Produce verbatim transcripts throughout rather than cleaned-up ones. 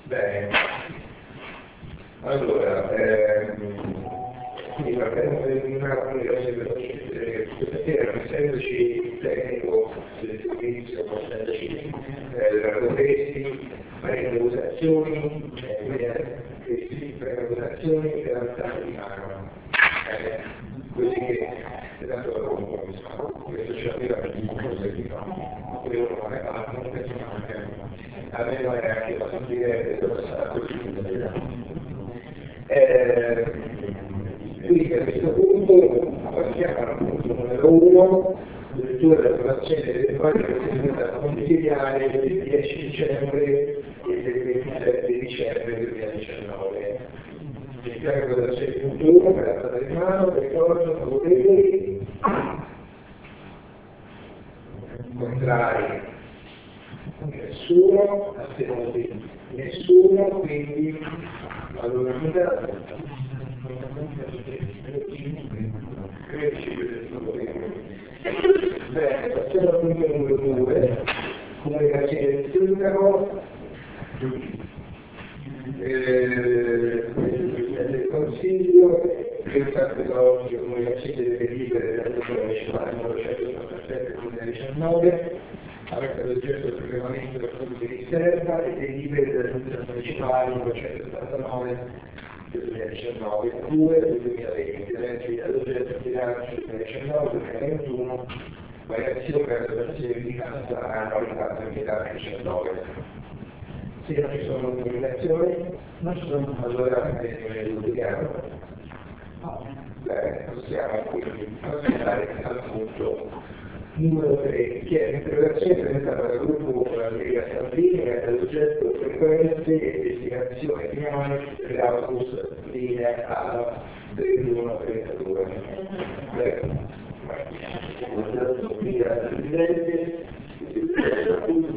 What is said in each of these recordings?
Bene, allora, ehm, quindi parliamo di una comunicazione questa sera, essendoci il tecnico del servizio, essendoci la dovresti fare le votazioni, questi fare le votazioni in realtà di mano, così che tanto questo ci arriva per il corso di no, quello non è fatto, non è fatto. A me non è anche possibile che cosa sarà così. Quindi a questo punto passiamo al punto numero uno, lettura della relazione delle parti presentata consigliare del dieci dicembre e del ventisette dicembre duemiladiciannove. Mi prego da sei punto uno per la data di mano, ricordo, favorevoli, contrari. Nessuno, astenuti, nessuno, quindi allora mi dà bene, passiamo al punto numero due, comunicazione del sindaco, del consiglio, che è stato oggi comunicazione delle delibere della Regione Municipale numero centosessantasette duemiladiciannove, avete l'oggetto del prelevamento del fondo di riserva e dei liberi della Giunta Municipale numero centosettantanove duemiladiciannove due duemilaventi, leggi all'oggetto del bilancio duemiladiciannove duemilaventuno, variazione per la dotazione di cassa annualità duemiladiciannove. Se non ci sono comunicazioni, non ci sono, allora ne duplichiamo. Bene, possiamo quindi passare al punto numero tre, che è l'interrogazione presentata dal gruppo Lega Salvini e dall'oggetto frequenze e destinazione finale dell'autobus linea A trentuno trentadue. Prego. Buongiorno, Presidente. Il punto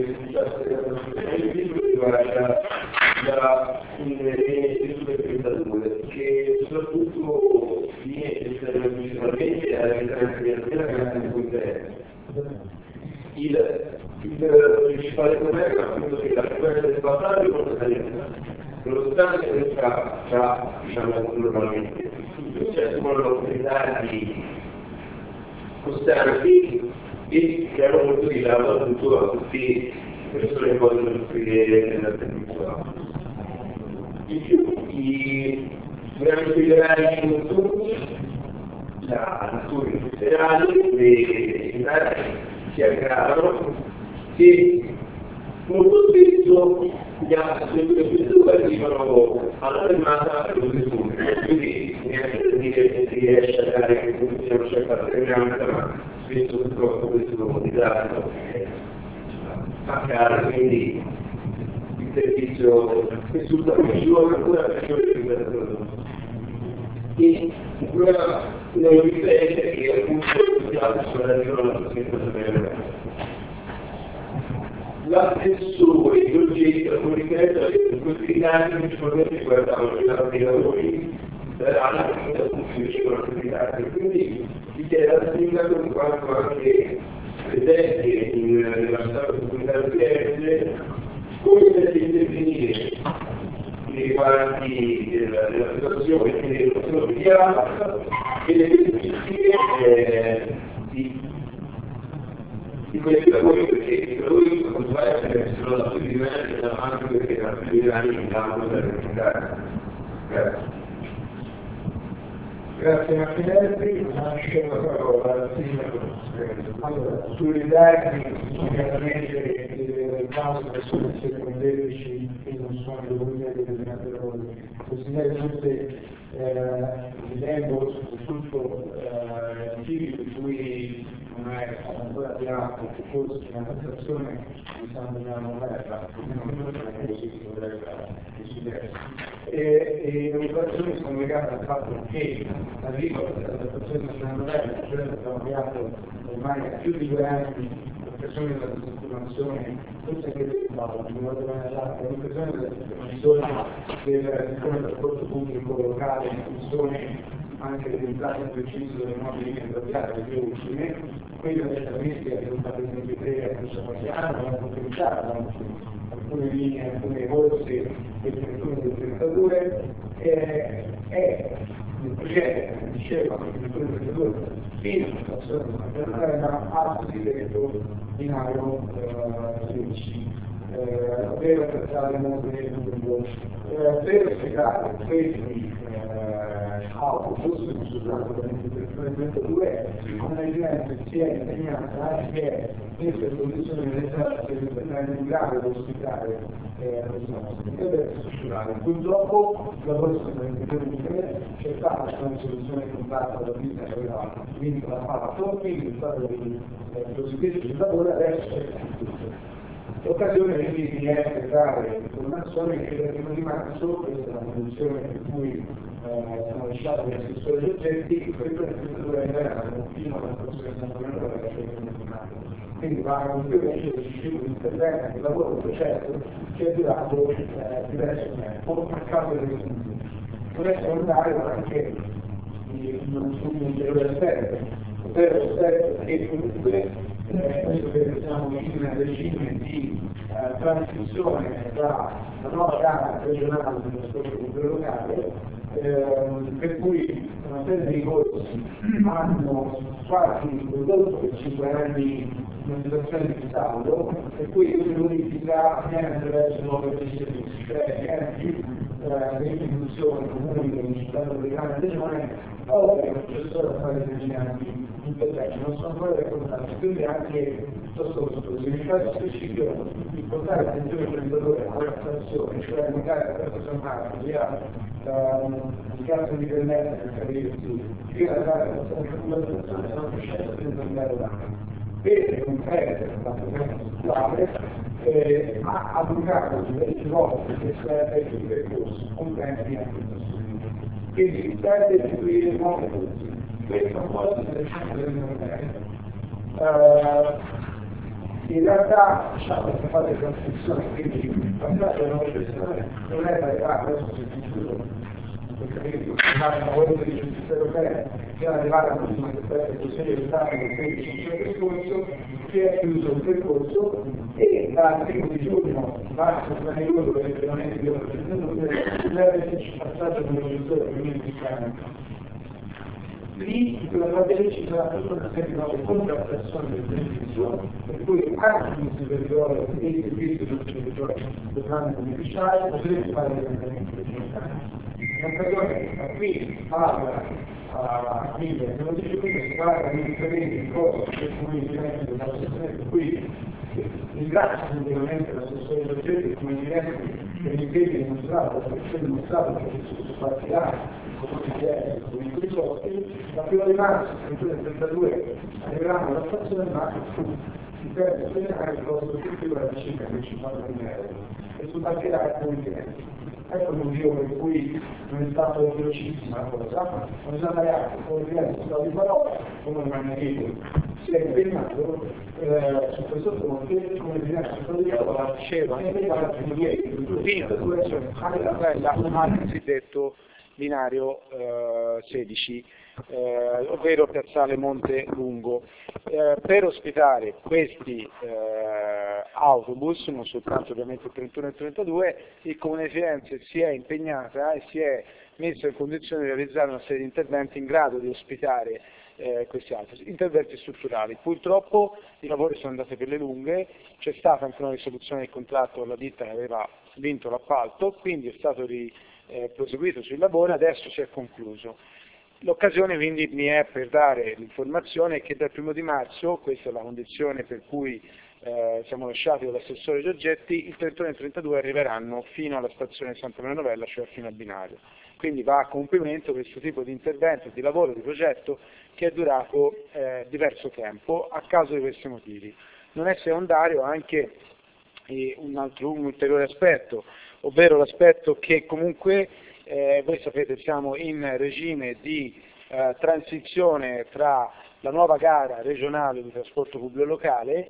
riguarda la linea trentadue, che soprattutto viene principalmente all'interno della grande interna. Il, il principale problema è appunto che la frequenza del passaggio non sta salendo, nonostante questa già, diciamo, normalmente. Cioè, sono dati costanti e che hanno molto di lato appunto a tutte le persone che vogliono offrire nella territorio. In più, i grandi federali notturni, la natura federale, le dati si aggravano e molto spesso gli altri arrivano alla fermata per un secondo, quindi neanche dire si riesce a dare che funzione c'è la frequenza, ma spesso purtroppo questo disastro fa caso, quindi il servizio risulta peggiore ancora per il e il problema non riflette che appunto gli altri sono arrivati senza sapere. L'assessore, i progetti, la comunicazione, in questi casi principalmente guardavano i navigatori, alla comunità funzione attività, quindi si chiede al sindaco in quanto anche presente nella stata comunità di come si intervenire nei riguardi della, della situazione, quindi della situazione mediata e le specifiche eh, di, di questi lavori, perché i lavori non va a essere solo la più diversa davanti perché la più diversa in campo da realizzare. Grazie. Grazie Martinelli, lascio la parola al sindaco. Allora, sui dati, chiaramente il caso che sono secondaci che non sono dovuti determinate cose. Presidente, vedendo soprattutto l'articolo di cui non è ancora chiaro, forse una tassazione diciamo di una moneta, non è così che dovrebbe e le motivazioni sono legate al fatto che l'arrivo della tassazione di una moneta, cioè abbiamo avviato ormai più di due anni l'occasione della trasformazione, forse anche del Paolo, l'occasione della trasformazione del trasporto pubblico locale in funzione anche dell'entrata preciso delle nuove linee ferroviarie più ultime, quella della statistica che sono state sentite a Sapatiano, la potenziale, alcune linee, alcune corse del trentuno e del trentadue, eh, è il progetto, diceva, del trentuno e del trentadue, fino alla stazione ma altri detto binario sedici. Ovvero per fare molto lungo, per spiegare questi autobus usato nel trentadue con la gente si è impegnata anche messa in condizioni necessarie per in grado di ospitare deve strutturare. Purtroppo la prossima intervento c'è stata una soluzione compatta da vita che aveva vinto la fatto, quindi il stato di cosiddetto di lavoro adesso è tutto. L'occasione quindi di esplicare informazioni che dal primo di marzo, questa è la condizione per cui eh, sono lasciati gli assessori di oggetti, questo è il entreranno fino alla prossima settimana della settimana. Quindi va a compimento del ciclo di intervento, del lavoro, del processo che è durato eh, diverso tempo a causa delle condizioni. Non è secondario anche un ulteriore aspetto, ovvero l'aspetto che comunque Eh, questo che siamo in regime di eh, transizione tra la nuova gara regionale dello trasporto pubblico locale, eh, per cui una serie di corsi hanno quasi prodotto cinque anni di situazione di saldo, per cui l'unifica viene attraverso nuove servizi, cioè viene più le istituzioni comuni dell'università dell'Italia regione o che il professore fa le determinanti interventi, non sono ancora raccontati, quindi anche sotto significato specifico di portare attenzione per il dolore alla sanzione, cioè magari per trasformare via il caso di dipendenza per capire che la gara della sanzione sono processo di andare avanti. Per comprendere la problema strutturale eh, ha applicato diverse volte questa tecnica di percorso, comprendere anche il possibile. Quindi serve istituire nuove cose. Questo è un po' dell'Unione Europea. In realtà diciamo che fate transizione, quindi passare da una professione non è da adesso si discute per capire che una volta di giustizia europea che è arrivata a ultima del Consiglio di Stato nel sedici c'è percorso che è chiuso il percorso e dal primo di giugno marzo trenta due per il veramente di ora deve esserci passaggio come professore per il lì naturalmente ci sarà tutta una serie di nuove contrattazioni del beneficio, per cui anche il supervisore e il servizio del supervisore dovranno beneficiare, potrete fare direttamente regionali. L'occasione qui parla a Mille, non dice qui che si parla di differenti di cose che sono diretti dell'assessore, per cui ringrazio sicuramente l'assessore Giorgetti come diretti per l'impegno dimostrato, per l'essere dimostrato che si partirà con i risorsi, la prima di marzo del trentadue arriveranno alla stazione ma si perde spiegare il costo effettivo della circa cinquantamila euro e si partirà con i clienti. Ecco il motivo per cui non è stato velocissima la cosa, non è stata reale, come il cliente è stato di parola, come un anelito si è impegnato eh, su questo fronte, come il cliente è stato di parola, diceva, si è impegnato su il cosiddetto binario eh, sedici, eh, ovvero piazzale Monte Lungo. Eh, per ospitare questi eh, autobus, non soltanto ovviamente il trentuno e il trentadue, il Comune di Firenze si è impegnata e si è messa in condizione di realizzare una serie di interventi in grado di ospitare eh, questi altri interventi strutturali. Purtroppo i lavori sono andati per le lunghe, c'è stata anche una risoluzione del contratto con la ditta che aveva vinto l'appalto, quindi è stato ri, eh, proseguito sui lavori, adesso si è concluso. L'occasione quindi mi è per dare l'informazione che dal primo di marzo, questa è la condizione per cui eh, siamo lasciati dall'assessore Giorgetti, il trentuno e il trentadue arriveranno fino alla stazione Santa Maria Novella, cioè fino al binario. Quindi va a compimento questo tipo di intervento, di lavoro, di progetto che è durato eh, diverso tempo a causa di questi motivi. Non è secondario anche eh, un altro un ulteriore aspetto, ovvero l'aspetto che comunque Eh, voi sapete siamo in regime di eh, transizione tra la nuova gara regionale di trasporto pubblico locale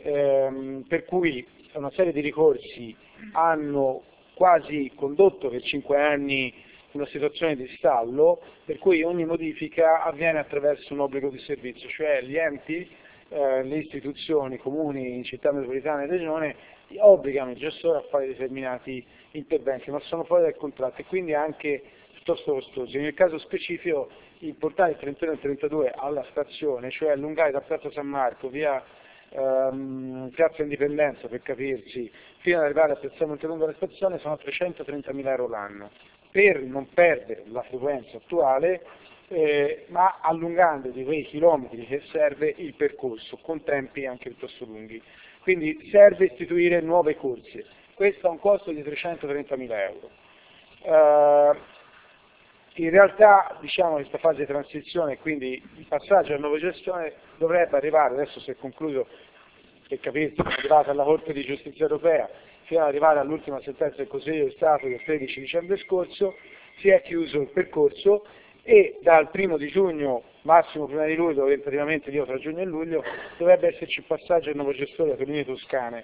ehm, per cui una serie di ricorsi hanno quasi condotto per cinque anni una situazione di stallo, per cui ogni modifica avviene attraverso un obbligo di servizio, cioè gli enti, eh, le istituzioni, comuni, città metropolitane e regione obbligano il gestore a fare determinati interventi, ma sono fuori dal contratto e quindi anche piuttosto costosi. Nel caso specifico il portare il trentuno e il trentadue alla stazione, cioè allungare da Piazza San Marco via ehm, Piazza Indipendenza, per capirsi, fino ad arrivare a Piazza Montelungo alla stazione, sono trecentotrentamila euro l'anno, per non perdere la frequenza attuale, eh, ma allungando di quei chilometri che serve il percorso, con tempi anche piuttosto lunghi. Quindi serve istituire nuove corse. Questo ha un costo di trecentotrentamila euro. Uh, in realtà, diciamo, questa fase di transizione, quindi il passaggio alla nuova gestione, dovrebbe arrivare, adesso se concludo, per capirsi, è arrivata alla Corte di Giustizia Europea, fino ad arrivare all'ultima sentenza del Consiglio di Stato del tredici dicembre scorso, si è chiuso il percorso e dal primo di giugno, massimo prima di luglio, orientativamente io tra giugno e luglio, dovrebbe esserci il passaggio al nuovo gestore per le linee toscane.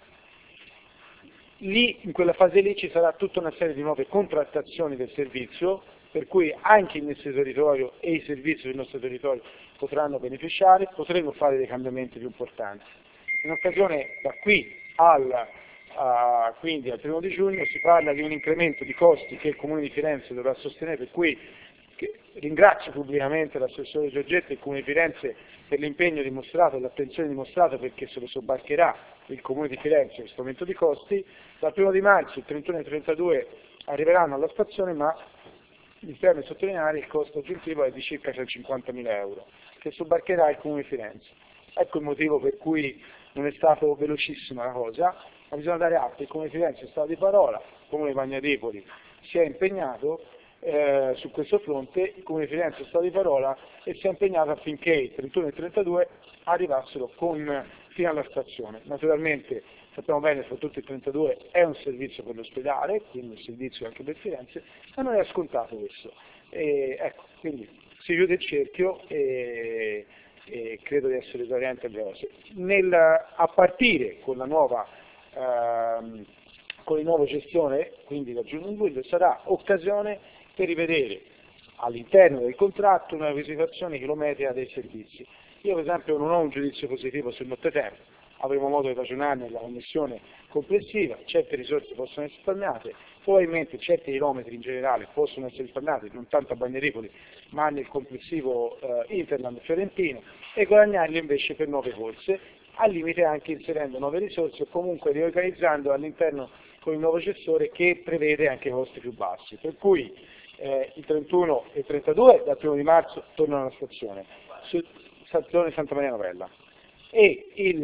Lì, in quella fase lì, ci sarà tutta una serie di nuove contrattazioni del servizio, per cui anche il nostro territorio e i servizi del nostro territorio potranno beneficiare, potremo fare dei cambiamenti più importanti. In occasione, da qui al, uh, quindi al primo di giugno, si parla di un incremento di costi che il Comune di Firenze dovrà sostenere, per cui che ringrazio pubblicamente l'assessore Giorgetti e il Comune di Firenze per l'impegno dimostrato e l'attenzione dimostrata, perché se lo sobbarcherà il Comune di Firenze questo aumento di costi. Dal primo di marzo il trentuno e il trentadue arriveranno alla stazione, ma mi preme sottolineare il costo aggiuntivo è di circa centocinquantamila euro, che sobbarcherà il Comune di Firenze. Ecco il motivo per cui non è stato velocissima la cosa, ma bisogna dare atto, il Comune di Firenze è stato di parola, il Comune di Bagnadepoli si è impegnato eh, su questo fronte, il Comune di Firenze è stato di parola e si è impegnato affinché il trentuno e il trentadue arrivassero con, fino alla stazione. Naturalmente sappiamo bene, soprattutto il trentadue è un servizio per l'ospedale, quindi un servizio anche per Firenze, ma non è scontato questo. E, ecco, quindi si chiude il cerchio e, e credo di essere esauriente alle cose. Nel, a partire con la nuova ehm, con il nuovo gestione, quindi da giugno in luglio, sarà occasione per rivedere all'interno del contratto una visitazione chilometrica dei servizi. Io per esempio non ho un giudizio positivo sul nottetempo, avremo modo di ragionare nella commissione complessiva, certe risorse possono essere risparmiate, probabilmente certi chilometri in generale possono essere risparmiati, non tanto a Bagnadepoli, ma nel complessivo eh, Interland fiorentino, e guadagnarli invece per nuove corse, al limite anche inserendo nuove risorse o comunque riorganizzando all'interno con il nuovo gestore che prevede anche costi più bassi. Per cui eh, il trentuno e il trentadue dal primo di marzo tornano alla stazione, su stazione Santa Maria Novella, e il,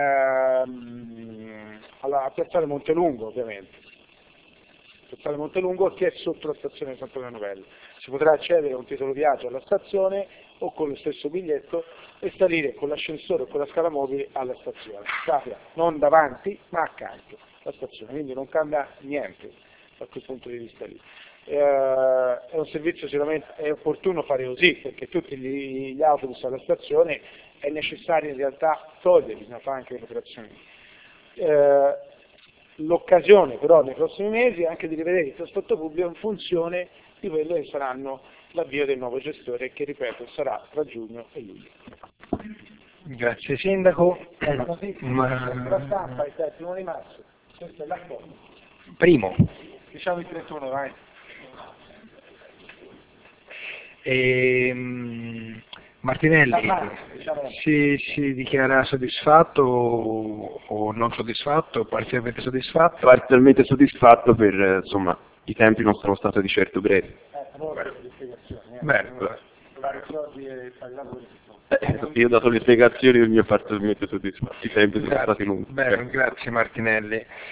ehm, alla, a Piazzale Montelungo ovviamente. Piazzale Montelungo che è sotto la stazione di Santa Maria Novella. Si potrà accedere a un titolo viaggio alla stazione o con lo stesso biglietto e salire con l'ascensore o con la scala mobile alla stazione. Capita, non davanti ma accanto alla stazione, quindi non cambia niente da quel punto di vista lì. Eh, è un servizio sicuramente, è opportuno fare così, perché tutti gli, gli autobus alla stazione è necessario in realtà toglierli, bisogna fare anche le operazioni. Eh, l'occasione però nei prossimi mesi è anche di rivedere il trasporto pubblico in funzione di quello che saranno l'avvio del nuovo gestore, che ripeto sarà tra giugno e luglio. Grazie Sindaco. Ma... La stampa è il primo di marzo, questo è l'accordo. Primo. Diciamo il trentuno, vai. E, Martinelli, diciamo. si, si dichiara soddisfatto o, o non soddisfatto, parzialmente soddisfatto? Parzialmente soddisfatto per, insomma, i tempi non sono stati di certo brevi. Eh, non ho le spiegazioni. Eh. Beh, Eh, io ho dato le spiegazioni del mio parzialmente soddisfatto, i tempi sono grazie, stati lunghi. bene, grazie Martinelli.